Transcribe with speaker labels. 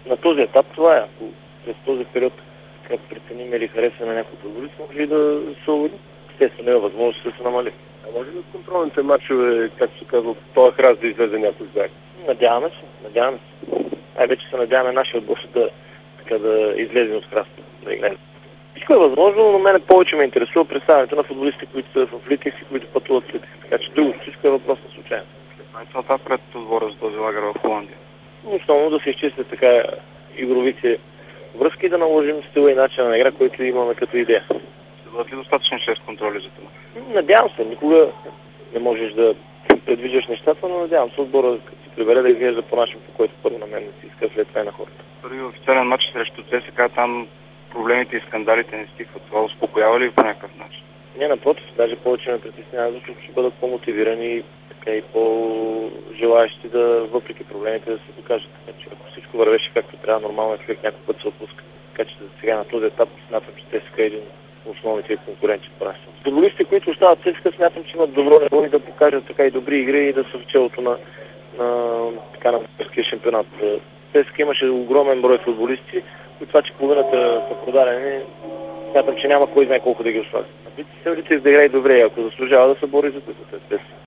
Speaker 1: На този етап това е. Ако през този период преценим или харесваме някой футболист, може и да се увеличи. Естествено е възможност да се намали.
Speaker 2: А може ли от контролните матчове, както се казва, този храст да излезе някой заек?
Speaker 1: Надяваме се. Вече се надяваме нашия отбор да излезе от храста, да играе. Всичко е възможно, но мене повече ме интересува представянето на футболисти, които са в Литекс и които пътуват в Литекс. Така че другото всичко е въпрос на случайност.
Speaker 3: Каква е целта пред отбора за този лагер в Холандия?
Speaker 1: Основно да се изчистят така игровите връзки и да наложим стила и начина на игра, който имаме като идея.
Speaker 3: Ще бъдат ли достатъчно 6 контроли за това?
Speaker 1: Надявам се. Никога не можеш да предвиждаш нещата, но надявам се отбора, като се прибере, да изглежда по начин, по който първо на мен не си иска, след това и на хората.
Speaker 3: Първи официален матч срещу ЦСКА, там проблемите и скандалите не стихват. Това успокоява ли по някакъв начин?
Speaker 1: Не, напротив, даже повече ме притеснява, защото ще бъдат по-мотивирани и по-желаящи да, въпреки проблемите, да се докажат. Така че ако всичко вървеше както трябва, нормално е човек някой път се отпуска. Така че сега на този етап смятам, че ЦСКА е един от основните конкуренти в праща. Футболистите, които остават в ЦСКА, смятам, че имат добро ниво и да покажат така и добри игри и да са в челото на българския шампионат. ЦСКА имаше огромен брой футболисти, и това, че половината са продадени, смятам, че няма кой знае колко да ги остави. Се да играе добре, ако заслужава да се бори за това.